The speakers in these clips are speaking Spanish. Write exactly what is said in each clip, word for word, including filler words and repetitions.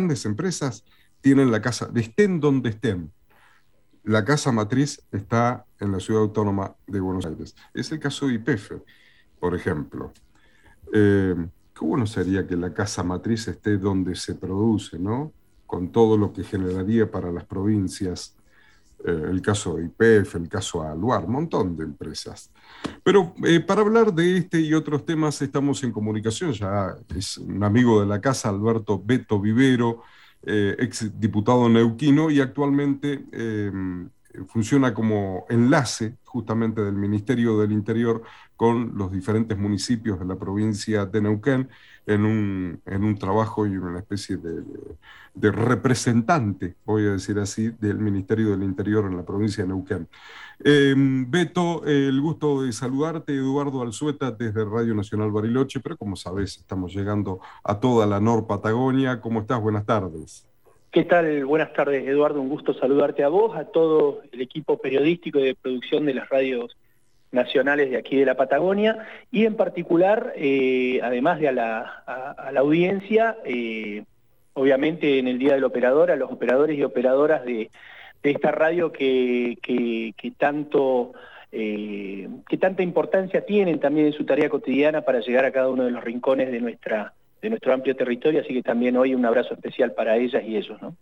grandes empresas tienen la casa, estén donde estén. La casa matriz está en la Ciudad Autónoma de Buenos Aires. Es el caso de Y P F, por ejemplo. Eh, qué bueno sería que la casa matriz esté donde se produce, ¿no? Con todo lo que generaría para las provincias. Eh, el caso de Y P F, el caso Aluar, un montón de empresas. Pero eh, para hablar de este y otros temas estamos en comunicación, ya es un amigo de la casa, Alberto Beto Vivero, eh, ex diputado neuquino y actualmente eh, funciona como enlace justamente del Ministerio del Interior con los diferentes municipios de la provincia de Neuquén en un, en un trabajo y una especie de, de, de representante, voy a decir así, del Ministerio del Interior en la provincia de Neuquén. Eh, Beto, eh, el gusto de saludarte, Eduardo Alzueta desde Radio Nacional Bariloche, pero como sabes, estamos llegando a toda la Nor Patagonia. ¿Cómo estás? Buenas tardes. ¿Qué tal? Buenas tardes, Eduardo. Un gusto saludarte a vos, a todo el equipo periodístico y de producción de las radios nacionales de aquí de la Patagonia, y en particular, eh, además de a la, a, a la audiencia, eh, obviamente en el Día del Operador, a los operadores y operadoras de, de esta radio que, que, que, tanto, eh, que tanta importancia tienen también en su tarea cotidiana para llegar a cada uno de los rincones de nuestra de nuestro amplio territorio, así que también hoy un abrazo especial para ellas y ellos, ¿no?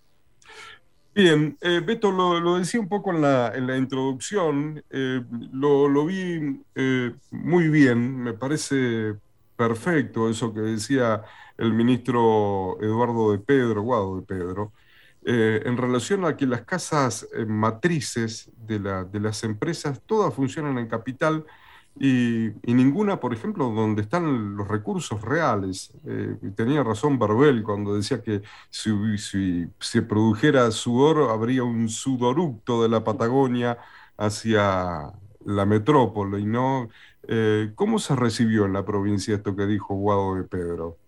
Bien, eh, Beto, lo, lo decía un poco en la, en la introducción, eh, lo, lo vi eh, muy bien, me parece perfecto eso que decía el ministro Eduardo de Pedro, Guado de Pedro, eh, en relación a que las casas eh, matrices de, la, de las empresas todas funcionan en capital y, y ninguna, por ejemplo, donde están los recursos reales. Eh, tenía razón Barbel cuando decía que si, si se produjera sudor, habría un sudoructo de la Patagonia hacia la metrópoli, ¿no? Eh, ¿Cómo se recibió en la provincia esto que dijo Guado de Pedro?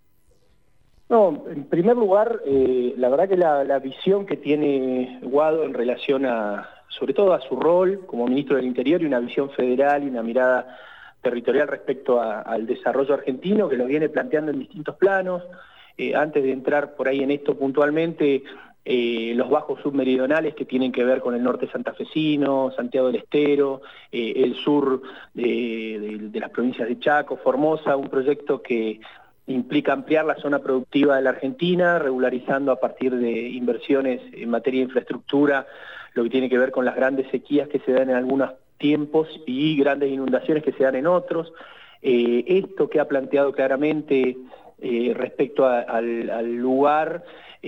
No, en primer lugar, eh, la verdad que la, la visión que tiene Guado en relación a, sobre todo a su rol como ministro del Interior, y una visión federal y una mirada territorial respecto a, al desarrollo argentino, que lo viene planteando en distintos planos. Eh, antes de entrar por ahí en esto puntualmente, eh, los bajos submeridionales que tienen que ver con el norte santafesino, Santiago del Estero, eh, el sur de, de, de las provincias de Chaco, Formosa, un proyecto que implica ampliar la zona productiva de la Argentina, regularizando a partir de inversiones en materia de infraestructura, lo que tiene que ver con las grandes sequías que se dan en algunos tiempos y grandes inundaciones que se dan en otros. Eh, esto que ha planteado claramente eh, respecto a, al, al lugar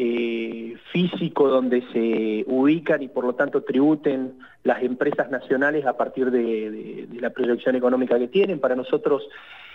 eh, físico donde se ubican y por lo tanto tributen las empresas nacionales a partir de, de, de la proyección económica que tienen. Para nosotros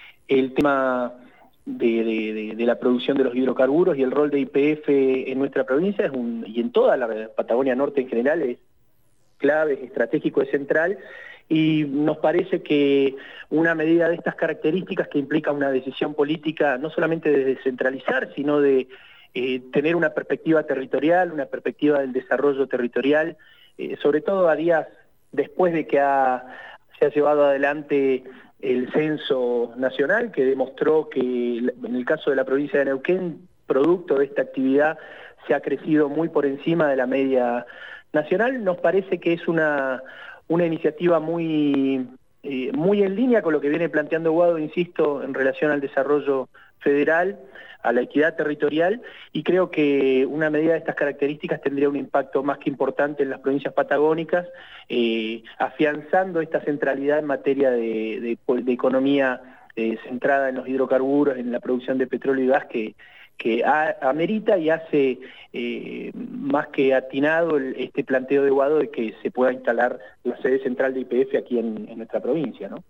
el tema De, de, de la producción de los hidrocarburos y el rol de Y P F en nuestra provincia es un, y en toda la Patagonia Norte en general es clave, es estratégico, es central, y nos parece que una medida de estas características que implica una decisión política no solamente de descentralizar, sino de eh, tener una perspectiva territorial, una perspectiva del desarrollo territorial, eh, sobre todo a días después de que ha, se ha llevado adelante el censo nacional, que demostró que en el caso de la provincia de Neuquén, producto de esta actividad, se ha crecido muy por encima de la media nacional. Nos parece que es una, una iniciativa muy, eh, muy en línea con lo que viene planteando Guado, insisto, en relación al desarrollo federal, a la equidad territorial, y creo que una medida de estas características tendría un impacto más que importante en las provincias patagónicas, eh, afianzando esta centralidad en materia de, de, de economía eh, centrada en los hidrocarburos, en la producción de petróleo y gas, que, que ha, amerita y hace eh, más que atinado el, este planteo de Guado de que se pueda instalar la sede central de Y P F aquí en, en nuestra provincia, ¿no?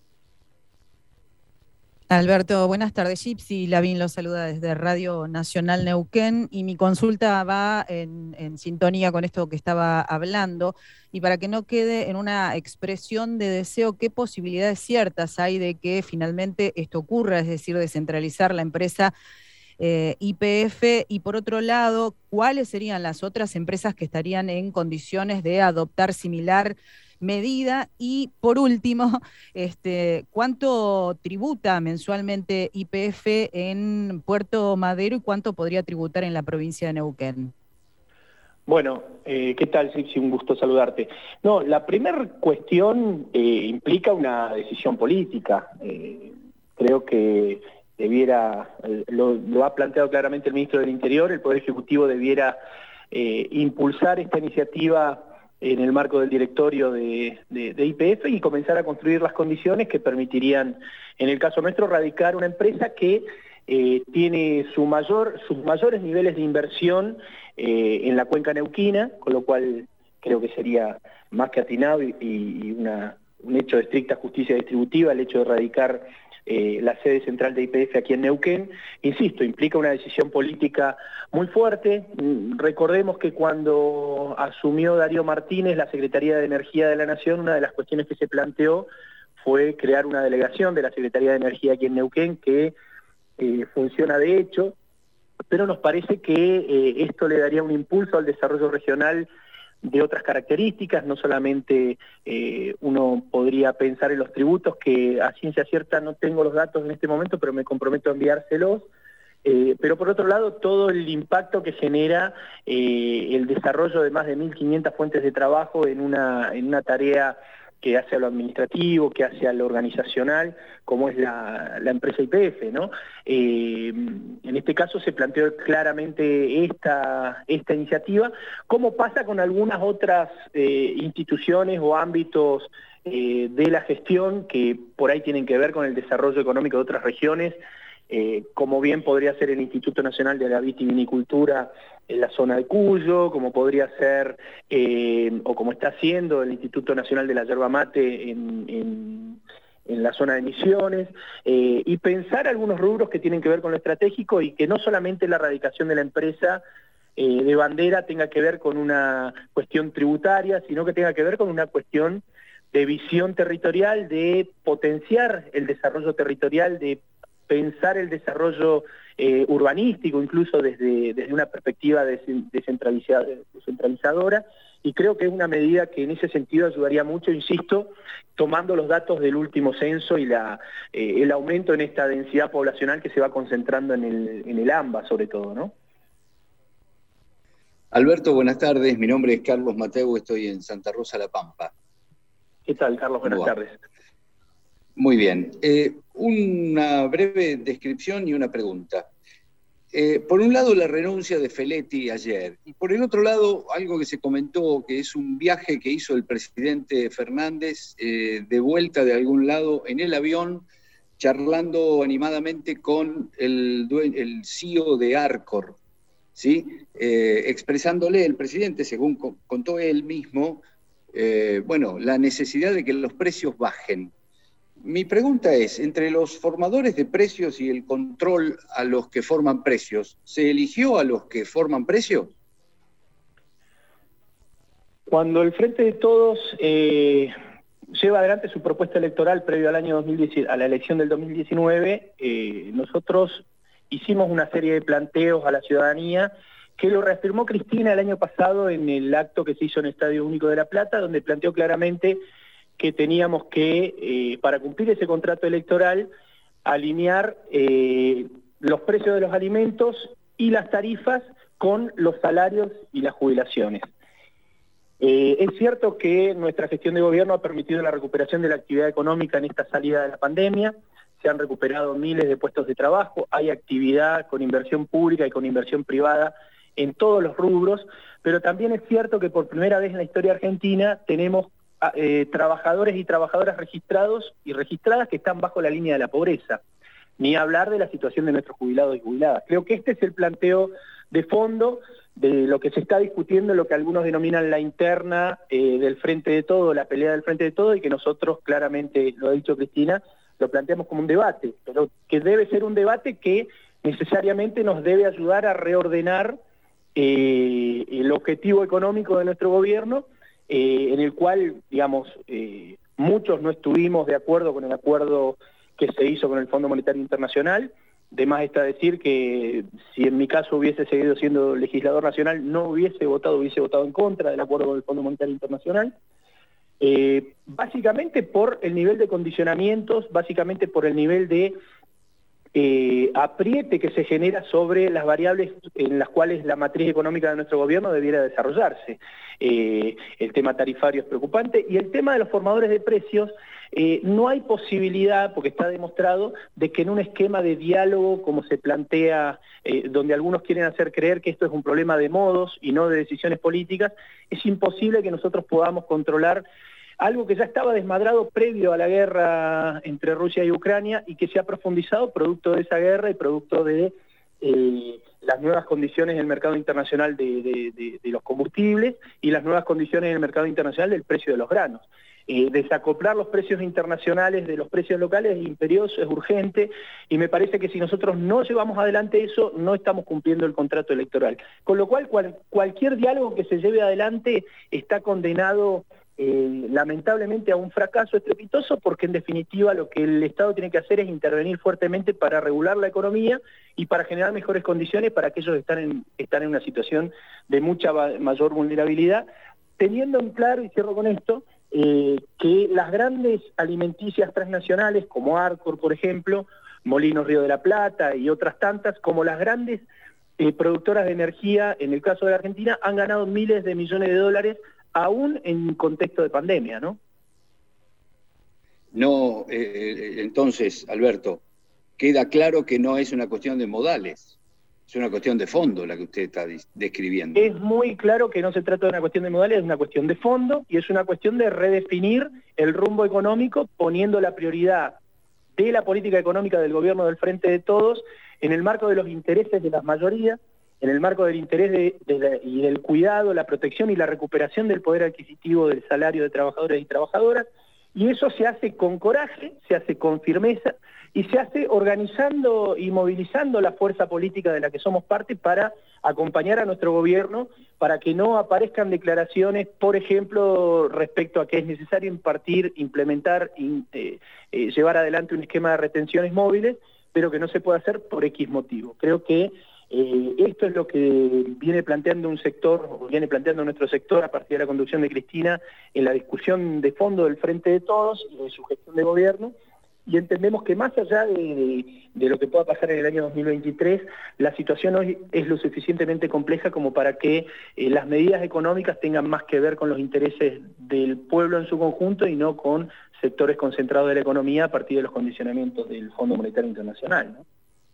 Alberto, buenas tardes. Gypsy Lavín lo saluda desde Radio Nacional Neuquén y mi consulta va en, en sintonía con esto que estaba hablando, y para que no quede en una expresión de deseo, ¿qué posibilidades ciertas hay de que finalmente esto ocurra, es decir, descentralizar la empresa eh, Y P F? Y por otro lado, ¿cuáles serían las otras empresas que estarían en condiciones de adoptar similar medida. Y por último, este, ¿cuánto tributa mensualmente Y P F en Puerto Madero y cuánto podría tributar en la provincia de Neuquén? Bueno, eh, ¿qué tal, Sipsi? Un gusto saludarte. No, la primera cuestión eh, implica una decisión política. Eh, creo que debiera, eh, lo, lo ha planteado claramente el ministro del Interior, el Poder Ejecutivo debiera eh, impulsar esta iniciativa en el marco del directorio de, de, de Y P F y comenzar a construir las condiciones que permitirían, en el caso nuestro, radicar una empresa que eh, tiene su mayor, sus mayores niveles de inversión Eh, en la cuenca neuquina, con lo cual creo que sería más que atinado y, y una, un hecho de estricta justicia distributiva el hecho de radicar eh, la sede central de Y P F aquí en Neuquén. Insisto, implica una decisión política muy fuerte. Recordemos que cuando asumió Darío Martínez la Secretaría de Energía de la Nación, una de las cuestiones que se planteó fue crear una delegación de la Secretaría de Energía aquí en Neuquén que eh, funciona de hecho, pero nos parece que eh, esto le daría un impulso al desarrollo regional de otras características. No solamente eh, uno podría pensar en los tributos, que a ciencia cierta no tengo los datos en este momento, pero me comprometo a enviárselos, eh, pero por otro lado todo el impacto que genera eh, el desarrollo de más de mil quinientas fuentes de trabajo en una, en una tarea que hace a lo administrativo, que hace a lo organizacional, como es la, la empresa Y P F, ¿no? Eh, en este caso se planteó claramente esta, esta iniciativa, como pasa con algunas otras eh, instituciones o ámbitos eh, de la gestión que por ahí tienen que ver con el desarrollo económico de otras regiones, eh, como bien podría ser el Instituto Nacional de la Vitivinicultura en la zona de Cuyo, como podría ser, eh, o como está haciendo el Instituto Nacional de la Yerba Mate en, en, en la zona de Misiones, eh, y pensar algunos rubros que tienen que ver con lo estratégico y que no solamente la radicación de la empresa eh, de bandera tenga que ver con una cuestión tributaria, sino que tenga que ver con una cuestión de visión territorial, de potenciar el desarrollo territorial, de pensar el desarrollo eh, urbanístico, incluso desde, desde una perspectiva descentralizadora, y creo que es una medida que en ese sentido ayudaría mucho, insisto, tomando los datos del último censo y la, eh, el aumento en esta densidad poblacional que se va concentrando en el, en el AMBA, sobre todo, ¿no? Alberto, buenas tardes. Mi nombre es Carlos Mateu, estoy en Santa Rosa, La Pampa. ¿Qué tal, Carlos? Buenas Bueno. tardes. Muy bien. Eh, una breve descripción y una pregunta. Eh, por un lado, la renuncia de Feletti ayer, y por el otro lado, algo que se comentó, que es un viaje que hizo el presidente Fernández eh, de vuelta de algún lado en el avión, charlando animadamente con el, el C E O de Arcor, ¿sí? Eh, expresándole el presidente, según contó él mismo, eh, bueno, la necesidad de que los precios bajen. Mi pregunta es, entre los formadores de precios y el control a los que forman precios, ¿se eligió a los que forman precios? Cuando el Frente de Todos eh, lleva adelante su propuesta electoral previo al año dos mil diez, a la elección del dos mil diecinueve, eh, nosotros hicimos una serie de planteos a la ciudadanía que lo reafirmó Cristina el año pasado en el acto que se hizo en el Estadio Único de La Plata, donde planteó claramente que teníamos que, eh, para cumplir ese contrato electoral, alinear eh, los precios de los alimentos y las tarifas con los salarios y las jubilaciones. Eh, es cierto que nuestra gestión de gobierno ha permitido la recuperación de la actividad económica en esta salida de la pandemia, se han recuperado miles de puestos de trabajo, hay actividad con inversión pública y con inversión privada en todos los rubros, pero también es cierto que por primera vez en la historia argentina tenemos Eh, trabajadores y trabajadoras registrados y registradas que están bajo la línea de la pobreza, ni hablar de la situación de nuestros jubilados y jubiladas. Creo que este es el planteo de fondo de lo que se está discutiendo, lo que algunos denominan la interna eh, del Frente de Todo, la pelea del Frente de Todo, y que nosotros claramente, lo ha dicho Cristina, lo planteamos como un debate, pero que debe ser un debate que necesariamente nos debe ayudar a reordenar eh, el objetivo económico de nuestro gobierno, Eh, en el cual, digamos, eh, muchos no estuvimos de acuerdo con el acuerdo que se hizo con el Fondo Monetario Internacional. De más está decir que si en mi caso hubiese seguido siendo legislador nacional, no hubiese votado, hubiese votado en contra del acuerdo con el Fondo Monetario Internacional. Eh, básicamente por el nivel de condicionamientos, básicamente por el nivel de eh, apriete que se genera sobre las variables en las cuales la matriz económica de nuestro gobierno debiera desarrollarse. Eh, el tema tarifario es preocupante y el tema de los formadores de precios, eh, no hay posibilidad, porque está demostrado, de que en un esquema de diálogo como se plantea, eh, donde algunos quieren hacer creer que esto es un problema de modos y no de decisiones políticas, es imposible que nosotros podamos controlar algo que ya estaba desmadrado previo a la guerra entre Rusia y Ucrania y que se ha profundizado producto de esa guerra y producto de eh, las nuevas condiciones en el mercado internacional de, de, de, de los combustibles y las nuevas condiciones en el mercado internacional del precio de los granos. Eh, desacoplar los precios internacionales de los precios locales es imperioso, es urgente, y me parece que si nosotros no llevamos adelante eso, no estamos cumpliendo el contrato electoral. Con lo cual, cual cualquier diálogo que se lleve adelante está condenado Eh, lamentablemente a un fracaso estrepitoso, porque en definitiva lo que el Estado tiene que hacer es intervenir fuertemente para regular la economía y para generar mejores condiciones para aquellos que están en, están en una situación de mucha mayor vulnerabilidad, teniendo en claro, y cierro con esto, eh, que las grandes alimenticias transnacionales como Arcor, por ejemplo, Molinos Río de la Plata y otras tantas, como las grandes eh, productoras de energía, en el caso de la Argentina, han ganado miles de millones de dólares aún en contexto de pandemia, ¿no? No, eh, entonces, Alberto, queda claro que no es una cuestión de modales, es una cuestión de fondo la que usted está describiendo. Es muy claro que no se trata de una cuestión de modales, es una cuestión de fondo y es una cuestión de redefinir el rumbo económico poniendo la prioridad de la política económica del gobierno del Frente de Todos en el marco de los intereses de las mayorías, en el marco del interés de, de la, y del cuidado, la protección y la recuperación del poder adquisitivo del salario de trabajadores y trabajadoras, y eso se hace con coraje, se hace con firmeza, y se hace organizando y movilizando la fuerza política de la que somos parte para acompañar a nuestro gobierno, para que no aparezcan declaraciones, por ejemplo, respecto a que es necesario impartir, implementar, in, eh, eh, llevar adelante un esquema de retenciones móviles, pero que no se puede hacer por X motivo. Creo que Eh, esto es lo que viene planteando un sector, o viene planteando nuestro sector a partir de la conducción de Cristina en la discusión de fondo del Frente de Todos y de su gestión de gobierno, y entendemos que más allá de, de, de lo que pueda pasar en el año dos mil veintitrés, la situación hoy es lo suficientemente compleja como para que eh, las medidas económicas tengan más que ver con los intereses del pueblo en su conjunto y no con sectores concentrados de la economía a partir de los condicionamientos del Fondo Monetario Internacional, ¿no?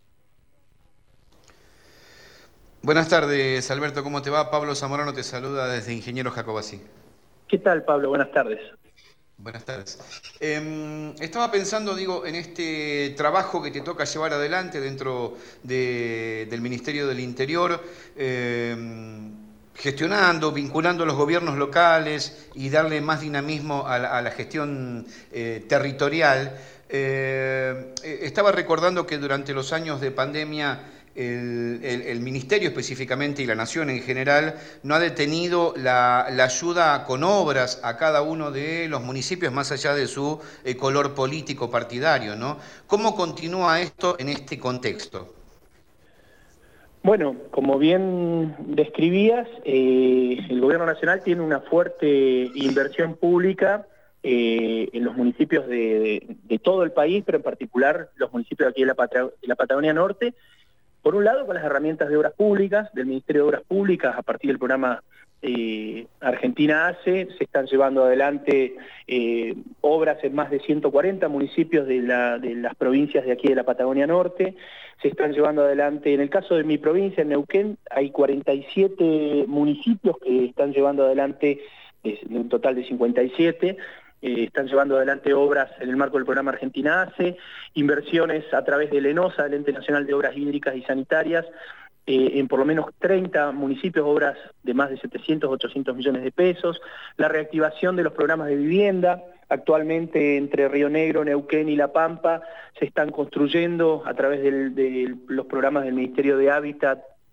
Buenas tardes, Alberto, ¿cómo te va? Pablo Zamorano te saluda desde Ingeniero Jacobací. ¿Qué tal, Pablo? Buenas tardes. Buenas tardes. Eh, estaba pensando, digo, en este trabajo que te toca llevar adelante dentro de, del Ministerio del Interior, eh, gestionando, vinculando a los gobiernos locales y darle más dinamismo a la, a la gestión eh, territorial. Eh, estaba recordando que durante los años de pandemia El, el, el Ministerio específicamente y la Nación en general no ha detenido la, la ayuda con obras a cada uno de los municipios más allá de su eh, color político partidario, ¿no? ¿Cómo continúa esto en este contexto? Bueno, como bien describías, eh, el Gobierno Nacional tiene una fuerte inversión pública eh, en los municipios de, de, de todo el país, pero en particular los municipios de aquí de la, Pata- de la Patagonia Norte. Por un lado, con las herramientas de obras públicas, del Ministerio de Obras Públicas, a partir del programa eh, Argentina Hace, se están llevando adelante eh, obras en más de ciento cuarenta municipios de, la, de las provincias de aquí de la Patagonia Norte. Se están llevando adelante, en el caso de mi provincia, en Neuquén, hay cuarenta y siete municipios que están llevando adelante, de un total de cincuenta y siete, Eh, están llevando adelante obras en el marco del programa Argentina Hace, inversiones a través del ENOSA, del Ente Nacional de Obras Hídricas y Sanitarias, eh, en por lo menos treinta municipios, obras de más de setecientos, ochocientos millones de pesos, la reactivación de los programas de vivienda. Actualmente entre Río Negro, Neuquén y La Pampa se están construyendo a través del, de los programas del Ministerio de Hábitat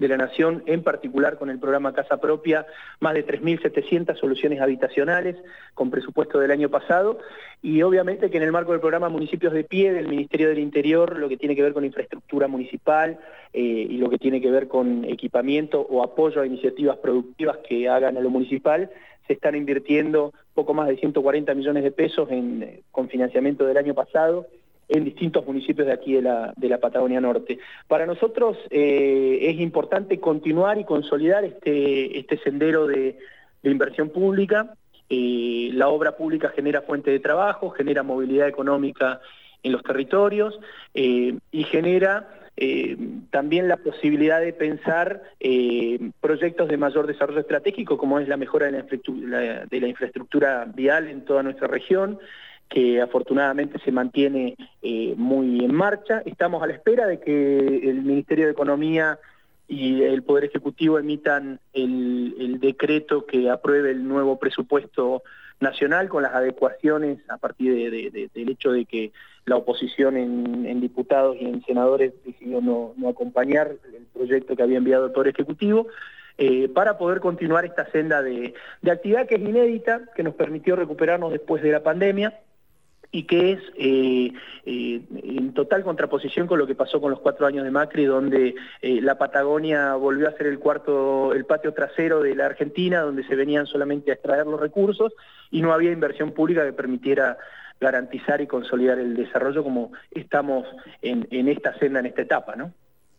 de la Nación, en particular con el programa Casa Propia, más de tres mil setecientas soluciones habitacionales con presupuesto del año pasado, y obviamente que en el marco del programa Municipios de Pie del Ministerio del Interior, lo que tiene que ver con infraestructura municipal eh, y lo que tiene que ver con equipamiento o apoyo a iniciativas productivas que hagan a lo municipal, se están invirtiendo poco más de ciento cuarenta millones de pesos en, con financiamiento del año pasado en distintos municipios de aquí de la, de la Patagonia Norte. Para nosotros eh, es importante continuar y consolidar este, este sendero de, de inversión pública. Eh, la obra pública genera fuente de trabajo, genera movilidad económica en los territorios eh, y genera eh, también la posibilidad de pensar eh, proyectos de mayor desarrollo estratégico, como es la mejora de la infraestructura, de la infraestructura vial en toda nuestra región, que afortunadamente se mantiene eh, muy en marcha. Estamos a la espera de que el Ministerio de Economía y el Poder Ejecutivo emitan el, el decreto que apruebe el nuevo presupuesto nacional con las adecuaciones a partir de, de, de, del hecho de que la oposición en, en diputados y en senadores decidió no, no acompañar el proyecto que había enviado el Poder Ejecutivo, eh, para poder continuar esta senda de, de actividad que es inédita, que nos permitió recuperarnos después de la pandemia, y que es eh, eh, en total contraposición con lo que pasó con los cuatro años de Macri, donde eh, la Patagonia volvió a ser el cuarto, el patio trasero de la Argentina, donde se venían solamente a extraer los recursos y no había inversión pública que permitiera garantizar y consolidar el desarrollo como estamos en, en esta senda, en esta etapa, ¿no?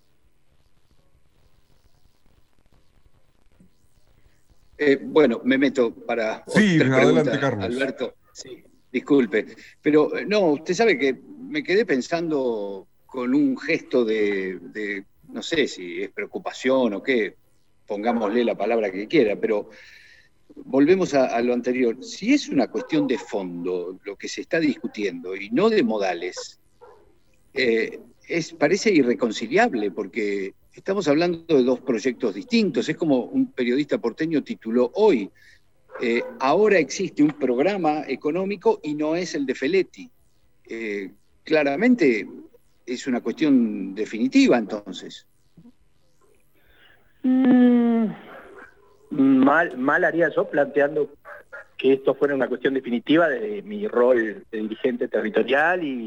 Eh, bueno, me meto para sí, otra adelante, pregunta, Carlos. Alberto. Sí. Disculpe, pero no, usted sabe que me quedé pensando con un gesto de, de, no sé si es preocupación o qué, pongámosle la palabra que quiera, pero volvemos a, a lo anterior. Si es una cuestión de fondo lo que se está discutiendo y no de modales, eh, es, parece irreconciliable porque estamos hablando de dos proyectos distintos. Es como un periodista porteño tituló hoy, Eh, ahora existe un programa económico y no es el de Feletti. Eh, claramente es una cuestión definitiva, entonces. Mm, mal, mal haría yo planteando que esto fuera una cuestión definitiva de mi rol de dirigente territorial y,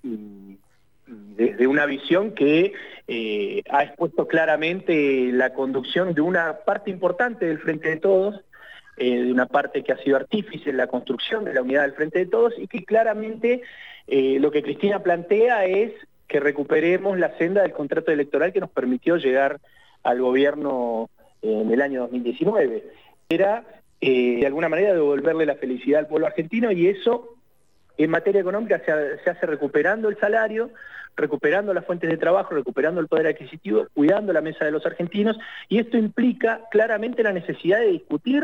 y, y desde una visión que eh, ha expuesto claramente la conducción de una parte importante del Frente de Todos, Eh, de una parte que ha sido artífice en la construcción de la unidad del Frente de Todos y que claramente eh, lo que Cristina plantea es que recuperemos la senda del contrato electoral que nos permitió llegar al gobierno en el año dos mil diecinueve. Era, eh, de alguna manera, devolverle la felicidad al pueblo argentino, y eso, en materia económica, se, se hace recuperando el salario, recuperando las fuentes de trabajo, recuperando el poder adquisitivo, cuidando la mesa de los argentinos, y esto implica claramente la necesidad de discutir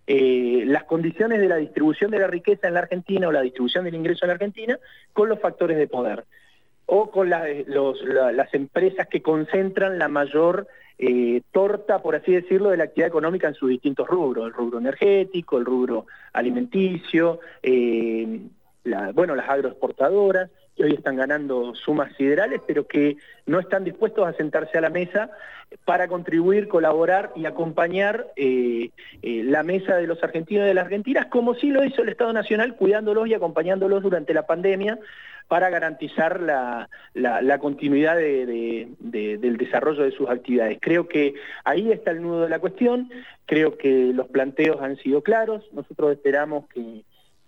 Eh, las condiciones de la distribución de la riqueza en la Argentina o la distribución del ingreso en la Argentina con los factores de poder o con la, los, la, las empresas que concentran la mayor eh, torta, por así decirlo, de la actividad económica en sus distintos rubros, el rubro energético, el rubro alimenticio, eh, la, bueno, las agroexportadoras, que hoy están ganando sumas siderales, pero que no están dispuestos a sentarse a la mesa para contribuir, colaborar y acompañar eh, eh, la mesa de los argentinos y de las argentinas, como sí lo hizo el Estado Nacional, cuidándolos y acompañándolos durante la pandemia para garantizar la, la, la continuidad de, de, de, del desarrollo de sus actividades. Creo que ahí está el nudo de la cuestión, creo que los planteos han sido claros, nosotros esperamos que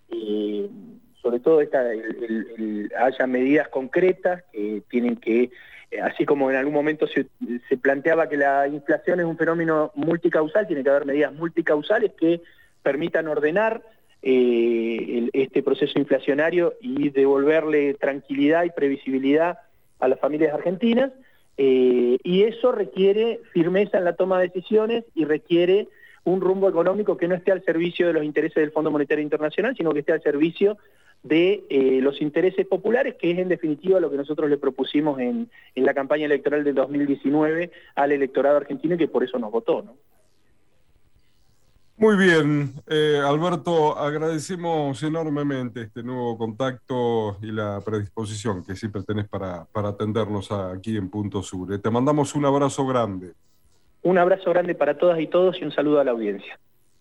eh, sobre todo esta, el, el, el, haya medidas concretas que tienen que, así como en algún momento se, se planteaba que la inflación es un fenómeno multicausal, tiene que haber medidas multicausales que permitan ordenar eh, el, este proceso inflacionario y devolverle tranquilidad y previsibilidad a las familias argentinas, eh, y eso requiere firmeza en la toma de decisiones y requiere un rumbo económico que no esté al servicio de los intereses del Fondo Monetario Internacional, sino que esté al servicio de eh, los intereses populares, que es en definitiva lo que nosotros le propusimos en, en la campaña electoral del dos mil diecinueve al electorado argentino y que por eso nos votó, ¿no? Muy bien, eh, Alberto, agradecemos enormemente este nuevo contacto y la predisposición que siempre tenés para, para atendernos aquí en Punto Sur. Te mandamos un abrazo grande. Un abrazo grande para todas y todos y un saludo a la audiencia.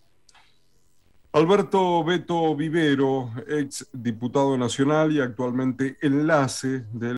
Alberto Beto Vivero, ex diputado nacional y actualmente enlace del